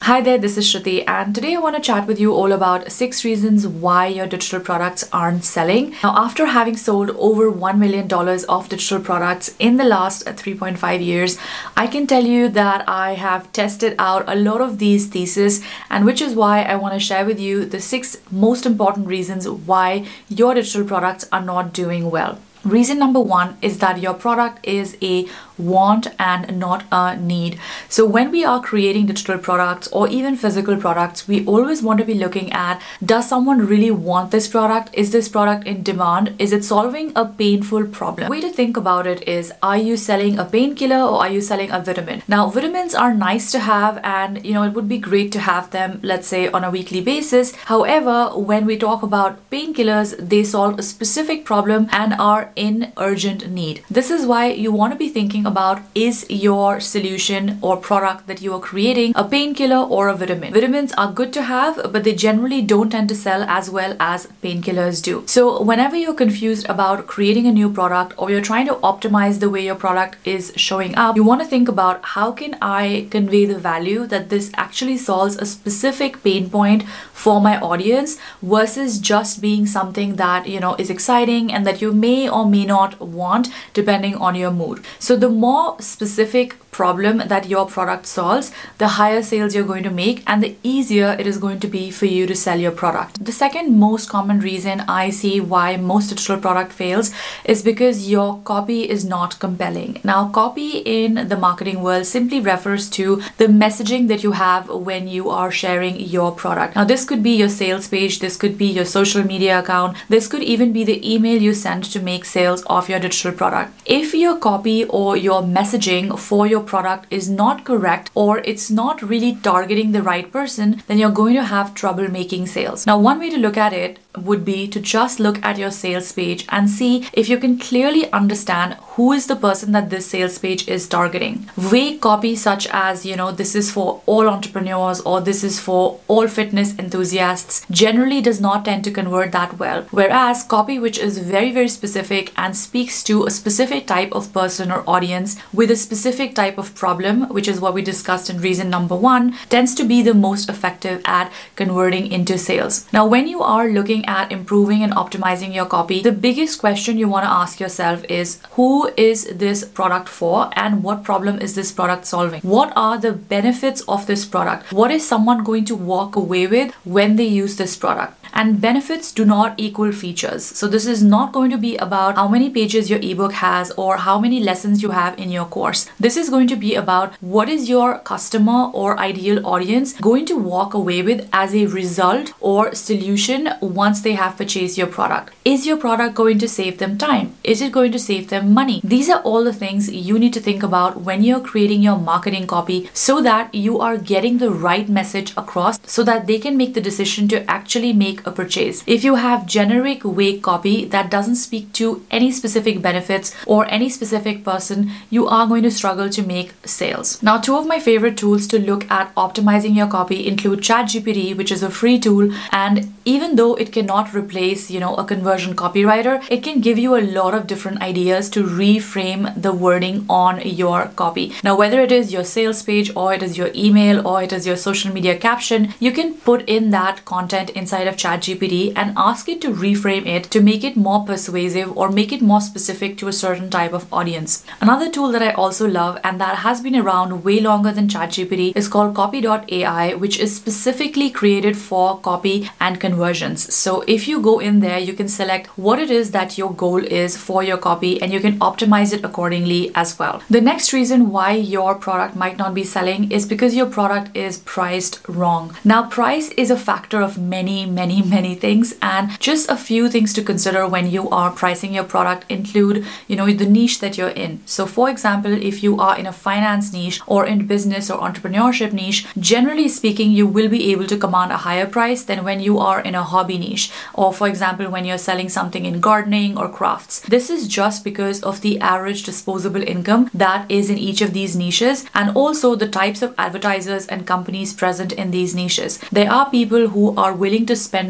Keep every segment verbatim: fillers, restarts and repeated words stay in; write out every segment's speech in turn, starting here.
Hi there, this is Shruti, and today I want to chat with you all about six reasons why your digital products aren't selling. Now, after having sold over one million dollars of digital products in the last three point five years, I can tell you that I have tested out a lot of these theses, and which is why I want to share with you the six most important reasons why your digital products are not doing well. Reason number one is that your product is a want and not a need. So when we are creating digital products or even physical products, we always want to be looking at, does someone really want this product? Is this product in demand? Is it solving a painful problem? The way to think about it is, are you selling a painkiller or are you selling a vitamin? Now, vitamins are nice to have, and you know it would be great to have them, let's say, on a weekly basis. However, when we talk about painkillers, they solve a specific problem and are in urgent need. This is why you want to be thinking about, is your solution or product that you are creating a painkiller or a vitamin? Vitamins are good to have, but they generally don't tend to sell as well as painkillers do. So whenever you're confused about creating a new product or you're trying to optimize the way your product is showing up, you want to think about, how can I convey the value that this actually solves a specific pain point for my audience versus just being something that, you know, is exciting and that you may or may not want depending on your mood. So the more specific problem that your product solves, the higher sales you're going to make and the easier it is going to be for you to sell your product. The second most common reason I see why most digital product fails is because your copy is not compelling. Now, copy in the marketing world simply refers to the messaging that you have when you are sharing your product. Now, this could be your sales page, this could be your social media account, this could even be the email you send to make sales of your digital product. If your copy or your messaging for your product is not correct, or it's not really targeting the right person, then you're going to have trouble making sales. Now, one way to look at it would be to just look at your sales page and see if you can clearly understand who is the person that this sales page is targeting. Vague copy such as, you know, this is for all entrepreneurs or this is for all fitness enthusiasts generally does not tend to convert that well. Whereas copy which is very, very specific and speaks to a specific type of person or audience with a specific type of problem, which is what we discussed in reason number one, tends to be the most effective at converting into sales. Now, when you are looking at improving and optimizing your copy, the biggest question you want to ask yourself is, who is this product for and what problem is this product solving? What are the benefits of this product? What is someone going to walk away with when they use this product? And benefits do not equal features. So this is not going to be about how many pages your ebook has or how many lessons you have in your course. This is going to be about, what is your customer or ideal audience going to walk away with as a result or solution once they have purchased your product? Is your product going to save them time? Is it going to save them money? These are all the things you need to think about when you're creating your marketing copy so that you are getting the right message across so that they can make the decision to actually make a purchase. If you have generic vague copy that doesn't speak to any specific benefits or any specific person, you are going to struggle to make sales. Now, two of my favorite tools to look at optimizing your copy include ChatGPT, which is a free tool, and even though it cannot replace, you know, a conversion copywriter, it can give you a lot of different ideas to reframe the wording on your copy. Now, whether it is your sales page or it is your email or it is your social media caption, you can put in that content inside of ChatGPT and ask it to reframe it to make it more persuasive or make it more specific to a certain type of audience. Another tool that I also love and that has been around way longer than ChatGPT is called copy dot A I, which is specifically created for copy and conversions. So if you go in there, you can select what it is that your goal is for your copy and you can optimize it accordingly as well. The next reason why your product might not be selling is because your product is priced wrong. Now, price is a factor of many, many, many things, and just a few things to consider when you are pricing your product include, you know, the niche that you're in. So for example, if you are in a finance niche or in business or entrepreneurship niche, generally speaking, you will be able to command a higher price than when you are in a hobby niche, or for example, when you're selling something in gardening or crafts. This is just because of the average disposable income that is in each of these niches, and also the types of advertisers and companies present in these niches. There are people who are willing to spend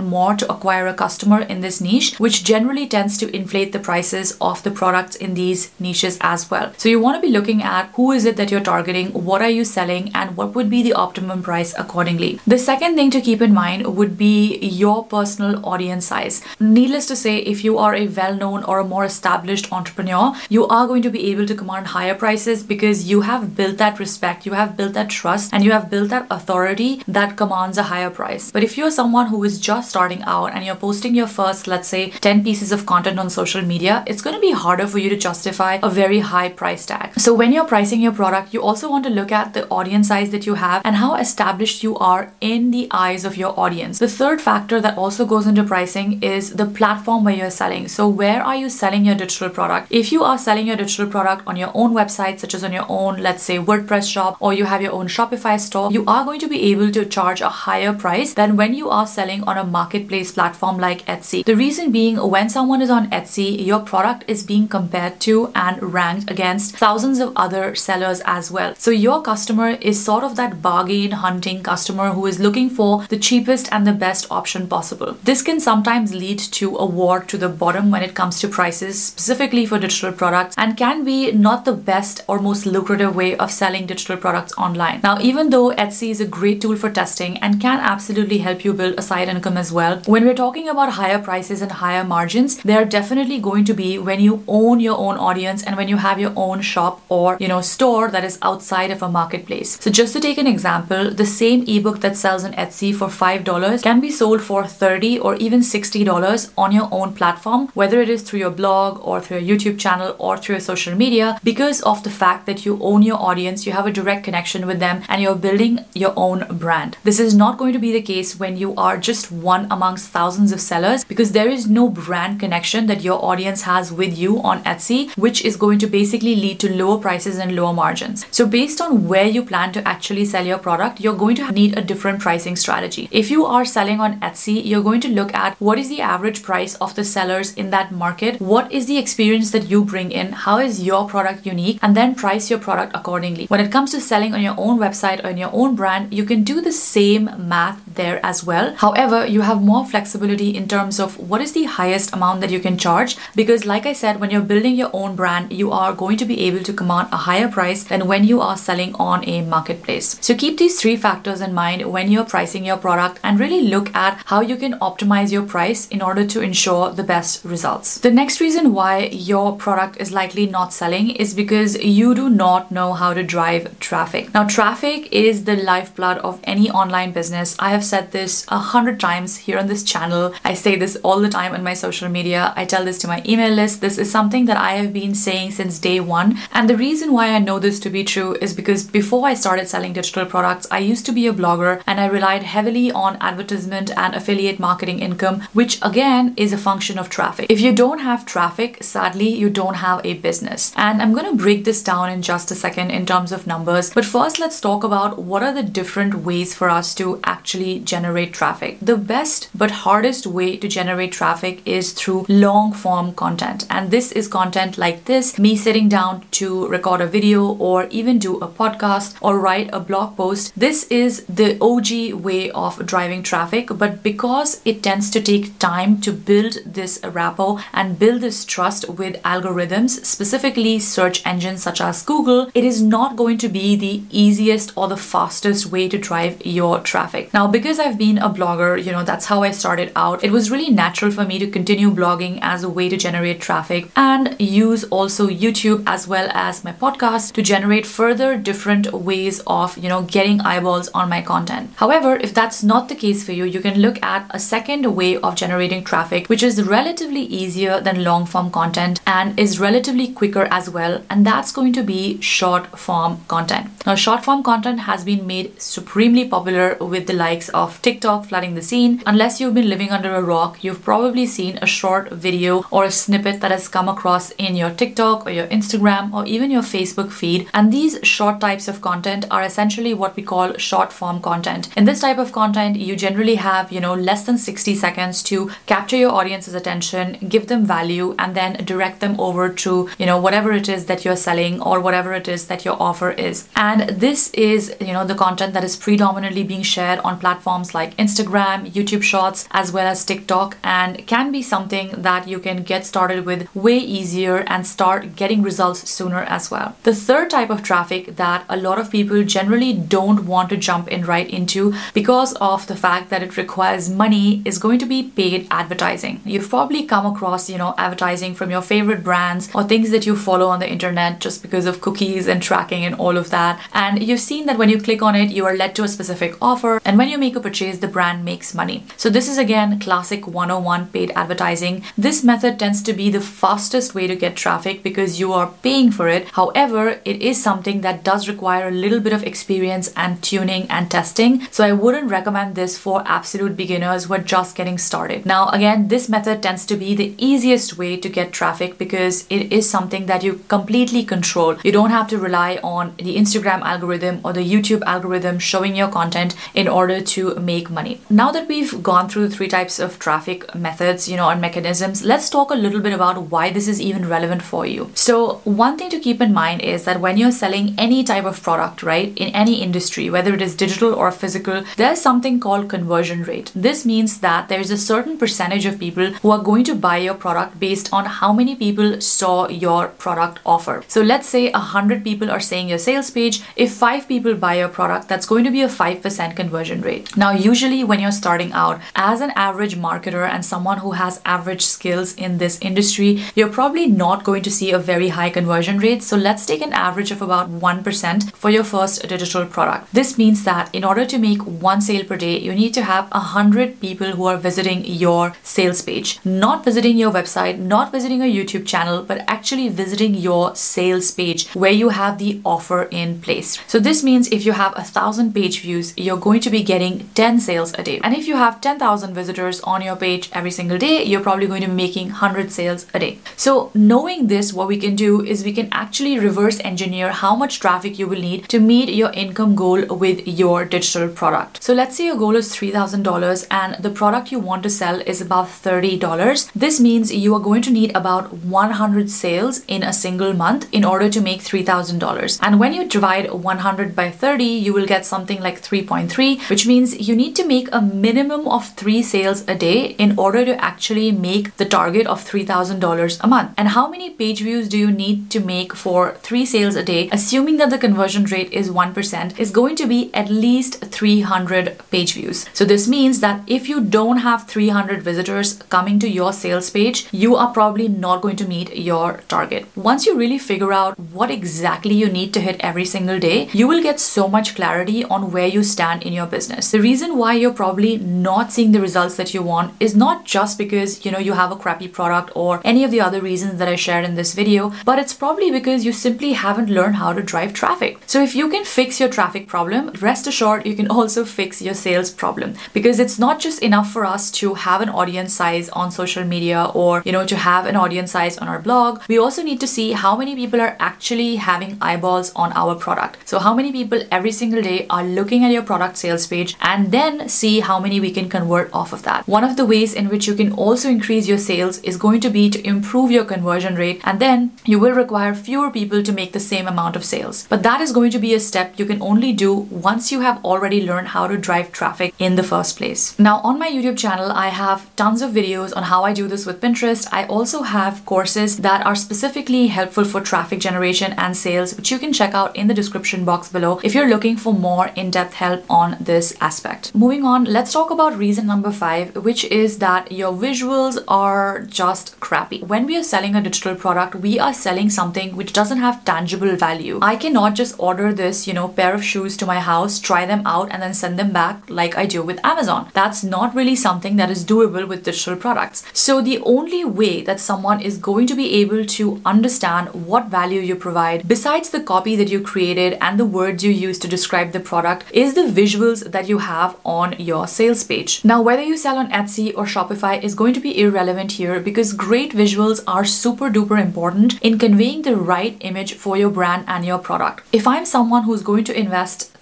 even more to acquire a customer in this niche, which generally tends to inflate the prices of the products in these niches as well. So you want to be looking at who is it that you're targeting, what are you selling, and what would be the optimum price accordingly. The second thing to keep in mind would be your personal audience size. Needless to say, if you are a well-known or a more established entrepreneur, you are going to be able to command higher prices because you have built that respect, you have built that trust, and you have built that authority that commands a higher price. But if you're someone who is just starting out and you're posting your first, let's say, ten pieces of content on social media, it's going to be harder for you to justify a very high price tag. So when you're pricing your product, you also want to look at the audience size that you have and how established you are in the eyes of your audience. The third factor that also goes into pricing is the platform where you're selling. So where are you selling your digital product? If you are selling your digital product on your own website, such as on your own, let's say, WordPress shop, or you have your own Shopify store, you are going to be able to charge a higher price than when you are selling on a marketplace platform like Etsy. The reason being, when someone is on Etsy, your product is being compared to and ranked against thousands of other sellers as well. So your customer is sort of that bargain hunting customer who is looking for the cheapest and the best option possible. This can sometimes lead to a war to the bottom when it comes to prices, specifically for digital products, and can be not the best or most lucrative way of selling digital products online. Now, even though Etsy is a great tool for testing and can absolutely help you build a side income as well, when we're talking about higher prices and higher margins, they are definitely going to be when you own your own audience and when you have your own shop or, you know, store that is outside of a marketplace. So just to take an example, the same ebook that sells on Etsy for five dollars can be sold for thirty dollars or even sixty dollars on your own platform, whether it is through your blog or through a YouTube channel or through your social media, because of the fact that you own your audience, you have a direct connection with them, and you're building your own brand. This is not going to be the case when you are just one amongst thousands of sellers, because there is no brand connection that your audience has with you on Etsy, which is going to basically lead to lower prices and lower margins. So based on where you plan to actually sell your product, you're going to need a different pricing strategy. If you are selling on Etsy, you're going to look at what is the average price of the sellers in that market, what is the experience that you bring in, how is your product unique, and then price your product accordingly. When it comes to selling on your own website or in your own brand, you can do the same math there as well. However, you have more flexibility in terms of what is the highest amount that you can charge, because like I said, when you're building your own brand, you are going to be able to command a higher price than when you are selling on a marketplace. So keep these three factors in mind when you're pricing your product and really look at how you can optimize your price in order to ensure the best results. The next reason why your product is likely not selling is because you do not know how to drive traffic. Now, traffic is the lifeblood of any online business. I have said this a hundred times here on this channel. I say this all the time on my social media. I tell this to my email list. This is something that I have been saying since day one. And the reason why I know this to be true is because before I started selling digital products, I used to be a blogger and I relied heavily on advertisement and affiliate marketing income, which again is a function of traffic. If you don't have traffic, sadly, you don't have a business. And I'm going to break this down in just a second in terms of numbers. But first, let's talk about what are the different ways for us to actually generate traffic. The best but hardest way to generate traffic is through long form content. And this is content like this, me sitting down to record a video or even do a podcast or write a blog post. This is the O G way of driving traffic, but because it tends to take time to build this rapport and build this trust with algorithms, specifically search engines such as Google, it is not going to be the easiest or the fastest way to drive your traffic. Now, because I've been a blogger, you know, that's how I started out. It was really natural for me to continue blogging as a way to generate traffic and use also YouTube as well as my podcast to generate further different ways of, you know, getting eyeballs on my content. However, if that's not the case for you, you can look at a second way of generating traffic, which is relatively easier than long form content and is relatively quicker as well. And that's going to be short form content. Now, short form content has been made supremely popular with the likes of TikTok flooding the scene. Unless you've been living under a rock, you've probably seen a short video or a snippet that has come across in your TikTok or your Instagram or even your Facebook feed. And these short types of content are essentially what we call short form content. In this type of content, you generally have, you know, less than sixty seconds to capture your audience's attention, give them value, and then direct them over to, you know, whatever it is that you're selling or whatever it is that your offer is. And this is, you know, the content that is predominantly being shared on platforms like Instagram, YouTube, YouTube Shorts as well as TikTok, and can be something that you can get started with way easier and start getting results sooner as well. The third type of traffic that a lot of people generally don't want to jump in right into because of the fact that it requires money is going to be paid advertising. You've probably come across, you know, advertising from your favorite brands or things that you follow on the internet just because of cookies and tracking and all of that. And you've seen that when you click on it, you are led to a specific offer. And when you make a purchase, the brand makes money. So this is again classic one oh one paid advertising. This method tends to be the fastest way to get traffic because you are paying for it. However, it is something that does require a little bit of experience and tuning and testing. So I wouldn't recommend this for absolute beginners who are just getting started. Now, again, this method tends to be the easiest way to get traffic because it is something that you completely control. You don't have to rely on the Instagram algorithm or the YouTube algorithm showing your content in order to make money. Now that we've gone through three types of traffic methods, you know, and mechanisms, let's talk a little bit about why this is even relevant for you. So one thing to keep in mind is that when you're selling any type of product, right, in any industry, whether it is digital or physical, there's something called conversion rate. This means that there's a certain percentage of people who are going to buy your product based on how many people saw your product offer. So let's say a hundred people are saying your sales page. If five people buy your product, that's going to be a five percent conversion rate. Now, usually when you're starting out as an average marketer and someone who has average skills in this industry, you're probably not going to see a very high conversion rate. So let's take an average of about one percent for your first digital product. This means that in order to make one sale per day, you need to have a hundred people who are visiting your sales page, not visiting your website, not visiting a YouTube channel, but actually visiting your sales page where you have the offer in place. So this means if you have a thousand page views, you're going to be getting ten sales a day. And if you have ten thousand visitors on your page every single day, you're probably going to be making one hundred sales a day. So knowing this, what we can do is we can actually reverse engineer how much traffic you will need to meet your income goal with your digital product. So let's say your goal is three thousand dollars and the product you want to sell is about thirty dollars. This means you are going to need about one hundred sales in a single month in order to make three thousand dollars. And when you divide one hundred by thirty, you will get something like three point three, which means you need to make a minimum of three sales a day in order to actually make the target of three thousand dollars a month. And how many page views do you need to make for three sales a day, assuming that the conversion rate is one percent, is going to be at least three hundred page views. So this means that if you don't have three hundred visitors coming to your sales page, you are probably not going to meet your target. Once you really figure out what exactly you need to hit every single day, you will get so much clarity on where you stand in your business. The reason why you're probably not seeing the results that you want is not just because, you know, you have a crappy product or any of the other reasons that I shared in this video, but it's probably because you simply haven't learned how to drive traffic. So if you can fix your traffic problem, rest assured you can also fix your sales problem, because it's not just enough for us to have an audience size on social media or, you know, to have an audience size on our blog. We also need to see how many people are actually having eyeballs on our product. So how many people every single day are looking at your product sales page, and then see how many we can convert off of that. One of the ways in which you can also increase your sales is going to be to improve your conversion rate, and then you will require fewer people to make the same amount of sales. But that is going to be a step you can only do once you have already learned how to drive traffic in the first place. Now, on my YouTube channel, I have tons of videos on how I do this with Pinterest. I also have courses that are specifically helpful for traffic generation and sales, which you can check out in the description box below if you're looking for more in-depth help on this aspect. Moving on, let's talk about reason number five, which is that your visuals are just crappy. When we are selling a digital product, we are selling something which doesn't have tangible value. I cannot just order this, you know, pair of shoes to my house, try them out, and then send them back like I do with Amazon. That's not really something that is doable with digital products. So the only way that someone is going to be able to understand what value you provide, besides the copy that you created and the words you use to describe the product, is the visuals that you have on your sales page. Now, whether you sell on Etsy or Shopify is going to be irrelevant here, because great visuals are super duper important in conveying the right image for your brand and your product. If I'm someone who's going to invest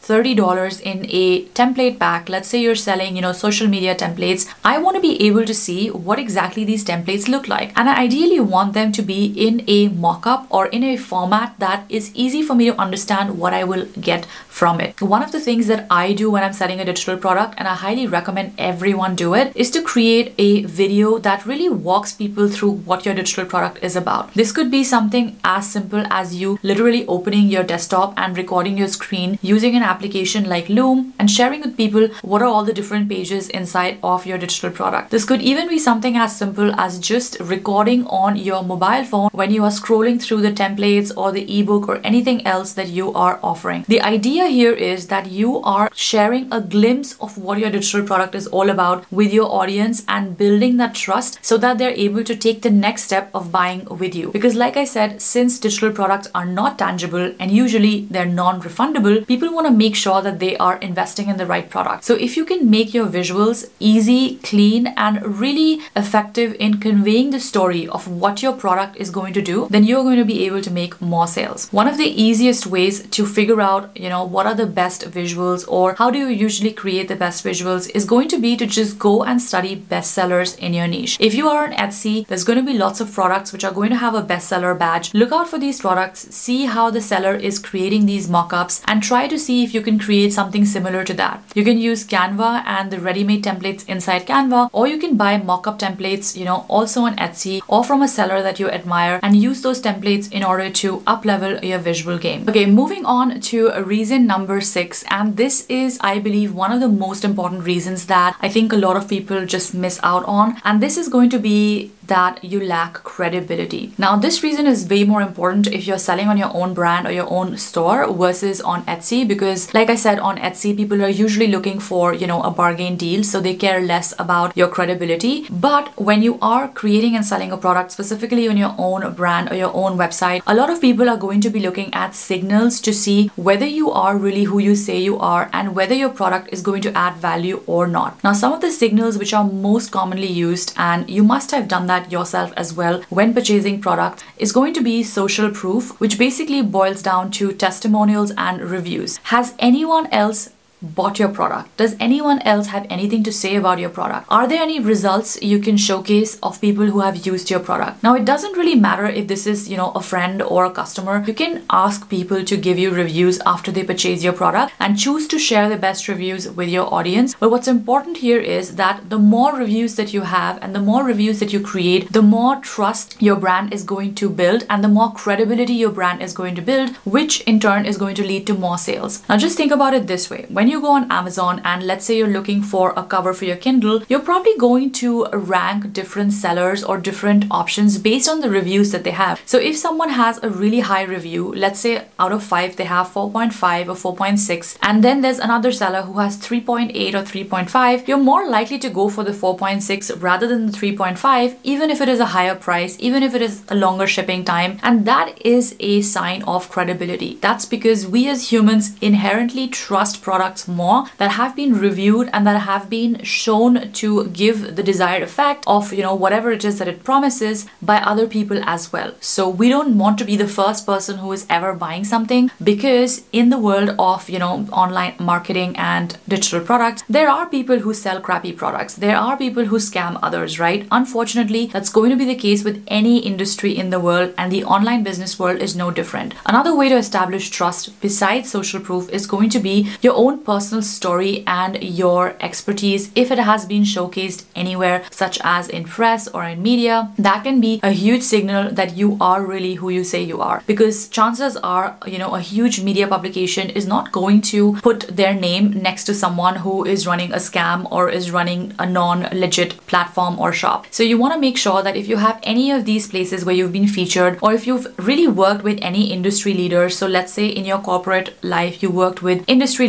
thirty dollars in a template pack, let's say you're selling, you know, social media templates, I want to be able to see what exactly these templates look like. And I ideally want them to be in a mock-up or in a format that is easy for me to understand what I will get from it. One of the things that I do when I'm selling a digital product, and I highly recommend everyone do it, is to create a video that really walks people through what your digital product is about. This could be something as simple as you literally opening your desktop and recording your screen using an application like Loom and sharing with people what are all the different pages inside of your digital product. This could even be something as simple as just recording on your mobile phone when you are scrolling through the templates or the ebook or anything else that you are offering. The idea here is that you are sharing a glimpse of what your digital product is all about with your audience and building that trust so that they're able to take the next step of buying with you. Because like I said, since digital products are not tangible and usually they're non-refundable, people want to make sure that they are investing in the right product. So if you can make your visuals easy, clean, and really effective in conveying the story of what your product is going to do, then you're going to be able to make more sales. One of the easiest ways to figure out, you know, what are the best visuals or how do you usually create the best visuals is going to be to just go and study bestsellers in your niche. If you are on Etsy, there's going to be lots of products which are going to have a bestseller badge. Look out for these products, see how the seller is creating these mock-ups, and try to see if you can create something similar to that. You can use Canva and the ready-made templates inside Canva, or you can buy mock-up templates, you know, also on Etsy or from a seller that you admire, and use those templates in order to up-level your visual game. Okay, moving on to reason number six, and this is, I believe, one of the most important reasons that I think a lot of people just miss out on, and this is going to be that you lack credibility. Now, this reason is way more important if you're selling on your own brand or your own store versus on Etsy, because like I said, on Etsy, people are usually looking for, you know, a bargain deal, so they care less about your credibility. But when you are creating and selling a product specifically on your own brand or your own website, a lot of people are going to be looking at signals to see whether you are really who you say you are and whether your product is going to add value or not. Now, some of the signals which are most commonly used, and you must have done that yourself as well when purchasing products, is going to be social proof, which basically boils down to testimonials and reviews. Has anyone else bought your product? Does anyone else have anything to say about your product? Are there any results you can showcase of people who have used your product? Now, it doesn't really matter if this is, you know, a friend or a customer. You can ask people to give you reviews after they purchase your product and choose to share the best reviews with your audience. But what's important here is that the more reviews that you have and the more reviews that you create, the more trust your brand is going to build and the more credibility your brand is going to build, which in turn is going to lead to more sales. Now, just think about it this way. When you go on Amazon and let's say you're looking for a cover for your Kindle, you're probably going to rank different sellers or different options based on the reviews that they have. So if someone has a really high review, let's say out of five they have four point five or four point six, and then there's another seller who has three point eight or three point five, you're more likely to go for the four point six rather than the three point five, even if it is a higher price, even if it is a longer shipping time. And that is a sign of credibility. That's because we as humans inherently trust products more that have been reviewed and that have been shown to give the desired effect of, you know, whatever it is that it promises by other people as well. So we don't want to be the first person who is ever buying something, because in the world of, you know, online marketing and digital products, there are people who sell crappy products. There are people who scam others, right? Unfortunately, that's going to be the case with any industry in the world, and the online business world is no different. Another way to establish trust besides social proof is going to be your own personal story and your expertise. If it has been showcased anywhere, such as in press or in media, that can be a huge signal that you are really who you say you are, because chances are, you know, a huge media publication is not going to put their name next to someone who is running a scam or is running a non-legit platform or shop. So you want to make sure that if you have any of these places where you've been featured, or if you've really worked with any industry leaders, so let's say in your corporate life you worked with industry leaders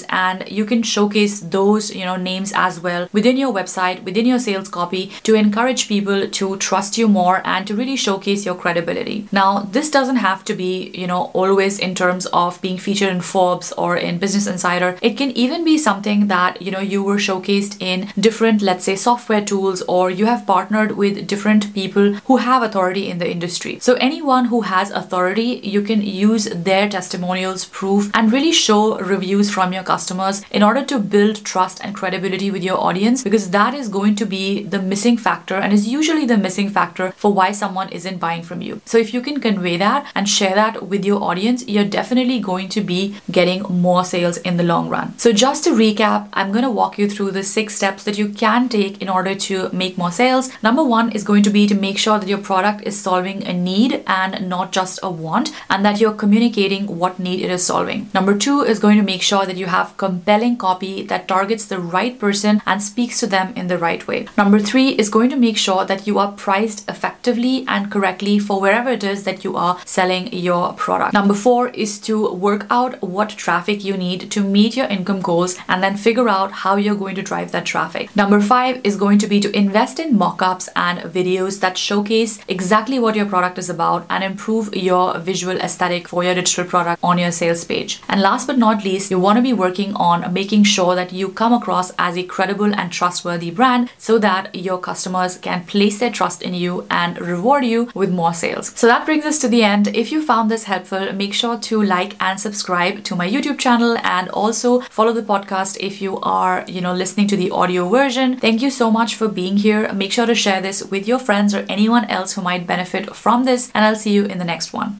and you can showcase those, you know, names as well within your website, within your sales copy, to encourage people to trust you more and to really showcase your credibility. Now, this doesn't have to be, you know, always in terms of being featured in Forbes or in Business Insider. It can even be something that, you know, you were showcased in different, let's say, software tools, or you have partnered with different people who have authority in the industry. So anyone who has authority, you can use their testimonials, proof, and really show reviews from your customers in order to build trust and credibility with your audience, because that is going to be the missing factor and is usually the missing factor for why someone isn't buying from you. So if you can convey that and share that with your audience, you're definitely going to be getting more sales in the long run. So just to recap, I'm going to walk you through the six steps that you can take in order to make more sales. Number one is going to be to make sure that your product is solving a need and not just a want, and that you're communicating what need it is solving. Number two is going to make sure that you have compelling copy that targets the right person and speaks to them in the right way. Number three is going to make sure that you are priced effectively and correctly for wherever it is that you are selling your product. Number four is to work out what traffic you need to meet your income goals and then figure out how you're going to drive that traffic. Number five is going to be to invest in mock-ups and videos that showcase exactly what your product is about and improve your visual aesthetic for your digital product on your sales page. And last but not least, you want to be working on making sure that you come across as a credible and trustworthy brand so that your customers can place their trust in you and reward you with more sales. So that brings us to the end. If you found this helpful, make sure to like and subscribe to my YouTube channel, and also follow the podcast if you are, you know, listening to the audio version. Thank you so much for being here. Make sure to share this with your friends or anyone else who might benefit from this, and I'll see you in the next one.